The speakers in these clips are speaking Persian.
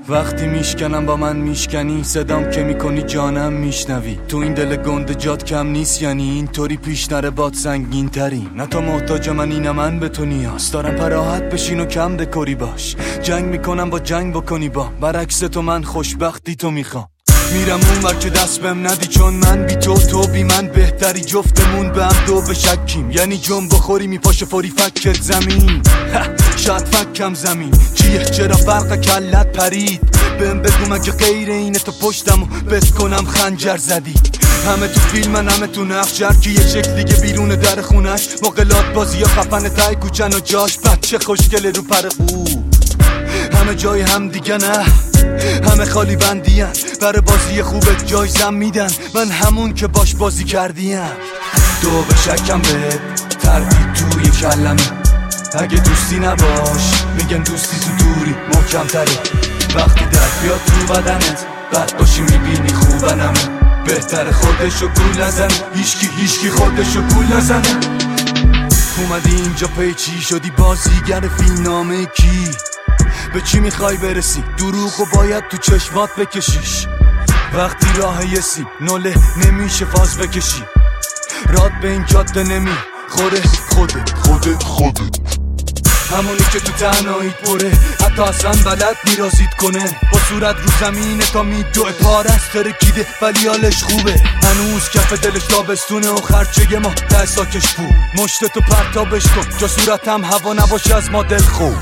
وقتی میشکنم با من میشکنی، صدام که میکنی جانم میشنوی. تو این دل گنده جات کم نیست، یعنی اینطوری پیش نره باد سنگین تری. نه تو محتاج منی نه من به تو نیاز دارم، پراحت بشین و کم دکوری باش. جنگ میکنم با جنگ بکنی با، برعکس تو من خوشبختی تو میخوام. میرم اونور که دست بهم ندی، چون من بی تو تو بی من بهتری. جفتمون به هم دو بشکیم، یعنی جنب بخوری میپاشه فوری فکت زمین. شاید فکم زمین چیه، چرا فرق کلت پرید؟ بهم بگو مگه غیر اینه تو پشتمو بس کنم خنجر زدی؟ همه تو فیلمن همه تو نقش، هر کی یه شکل دیگه بیرون در خونش. مقلات بازی یا خفن تای کوچن و جاش بچه خوشگله رو پر خوب. همه جای هم دیگه نه، همه خالی بندین، برای بازی خوبت جایزم میدن. من همون که باش بازی کردیم. دو به شکم به تردید توی کلمه، اگه دوستی نباش میگن دوستی تو دوری محکم تره. وقتی درد بیاد تو بدنت بد باشی میبینی خوبنمه. بهتر خودشو گول نزنه، هیچکی خودشو گول نزنه. اومدی اینجا پیچی شدی بازیگر فیلمنامه کی؟ به چی میخوای برسی؟ دروغو باید تو چشمات بکشیش. وقتی راه یه سیب نوله نمیشه فاز بکشی. راد به این جاده نمی خوره خودت همونی که تو تنهاییت بره، حتی اصلا بلد میرازید کنه. با صورت رو زمینه تا میدوه پارست ترکیده ولی حالش خوبه. هنوز کف دلش تابستونه و خرچه ما ده ساکش بود. مشتتو پرتابش کن جا صورتم هوا نباشه از ما دل خوب.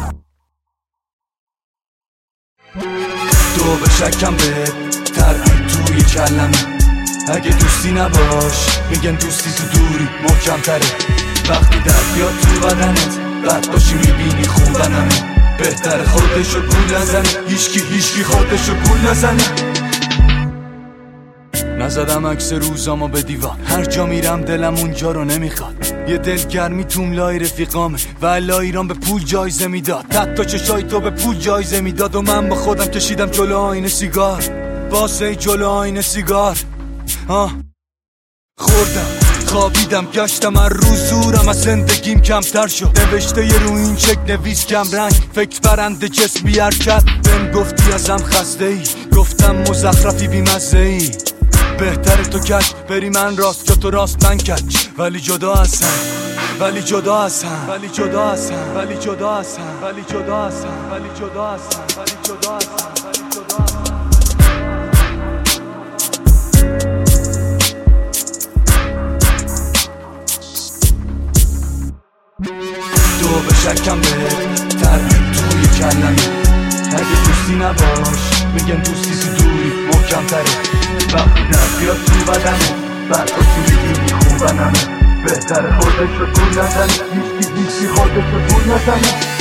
دو به شکم به تردید توی کلمه، اگه دوستی نباش میگن دوستی تو دوری محکم تره. وقتی درد بیاد تو بدنت بد باشی میبینی خوبنمه. بهتر خودشو گول نزنه، هیچکی خودشو گول نزنه. نزدم عکس روزامو به دیوار، هر جا میرم دلم اونجا رو نمیخواد. یه دلگرمی توم لای رفیقامه و الا ایران به پول جایزه میداد. حتی چشای تو به پول جایزه میداد و من با خودم کشیدم جلو آینه سیگار. واسه جلو آینه سیگار خوردم خوابیدم گشتم هر روز زورم از زندگیم کمتر شد. نوشته یه رو این چک نویس کم رنگ، فکر برنده جسمی حرکت. بهم گفتی ازم خسته ای، گفتم مزخرفی بی مزه ای. بهتره تو کج بری من راست که تو راست من کج. ولی جدا هستم ولی جدا هستم ولی جدا هستم ولی جدا هستم ولی جدا هستم ولی جدا هستم ولی جدا هستم ولی جدا هستم. دو به شکم به تردید توی کلمه، اگه دوستی نباش میگن دوستی تو دوری محکم تره. وقتی درد بیاد تو بدنه بعد باشی میبینی خوبنمه. بهتر خودشو گول نزنه، هیچکی خودشو گول نزنه.